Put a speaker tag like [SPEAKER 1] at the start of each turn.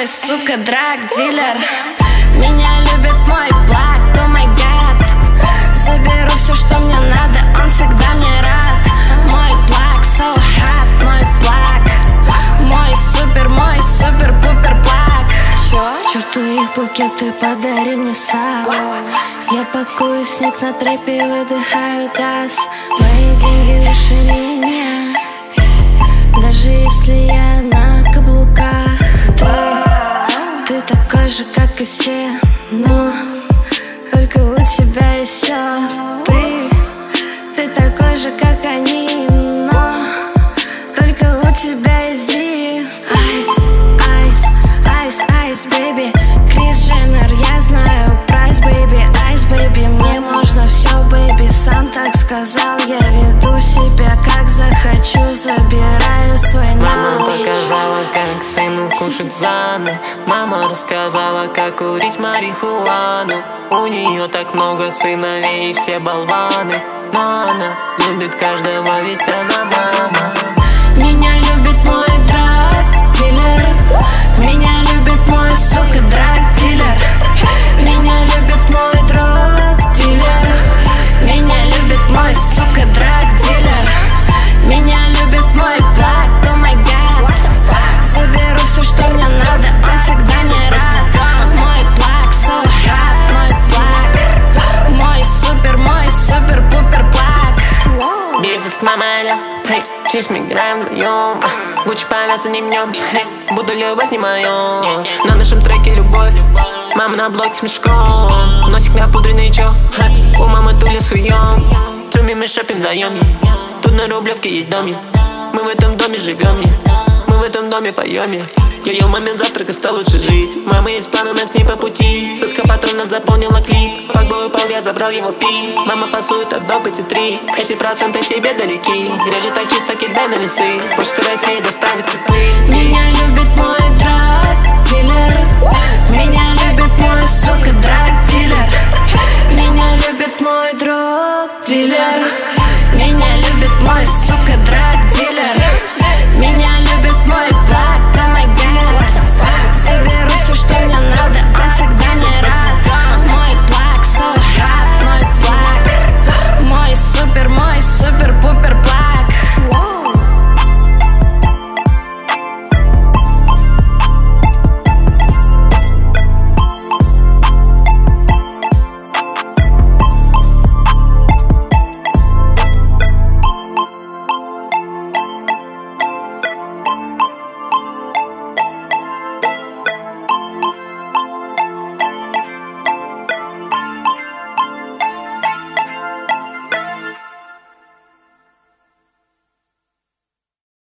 [SPEAKER 1] мой, сука, драг-дилер. Меня любит мой плак, о май гад. Заберу все, что мне надо, он всегда мне рад. Мой плак, so hot, мой плак. Мой супер-пупер плак. К черту их букеты, подари мне сад. Я пакую снег на трэпе, выдыхаю газ. Мои деньги выше меня, даже если я на каблуках. Ты такой же, как и все, но только у тебя есть все. Ты такой же, как они, но только у тебя есть зи. Айс, бэйби, Крис Дженнер, я знаю прайс, бэйби. Айс, бэйби, мне можно все, бэйби. Сам так сказал, я веду себя как захочу, забираю свой налог.
[SPEAKER 2] Мама показала, как сыну кушать заны. Мама рассказала, как курить марихуану. У нее так много сыновей, все болваны. Но она любит каждого, ведь она мама.
[SPEAKER 1] Меня любит мой драг-дилер. Меня любит мой, сука, драг-дилер. Меня любит мой драг-дилер. Меня любит мой, сука, драг-дилер. Меня любит мой плак, о май гад. Заберу все, что мне надо, он всегда не рад. Мой плак, so hot, мой плак. Мой супер-пупер плак.
[SPEAKER 2] Биф, мама, чиф, мы играем вдвоем. Гуччи повязан не днем. Буду любовь не моё. На нашем треке любовь. Мама на блоке с мешком. Носик напудренный чё. У мамы туля с хуём. Цуми мы шопим вдвоем. Тут на Рублевке есть домик. Мы в этом доме живем. Мы в этом доме поем. Я ел момент завтрака, стал лучше жить. Мама есть планы, нам с ней по пути. Соцкопатрон заполнила клип. Факбой упал, я забрал его пи. Мама фасует от доп эти 3. Эти проценты тебе далеки. Режет так чисто, кидай на весы. Почта России доставит цветы.
[SPEAKER 1] Меня любит мой драг-дилер. Меня любит мой, сука, драг-дилер. Меня любит мой драг-дилер.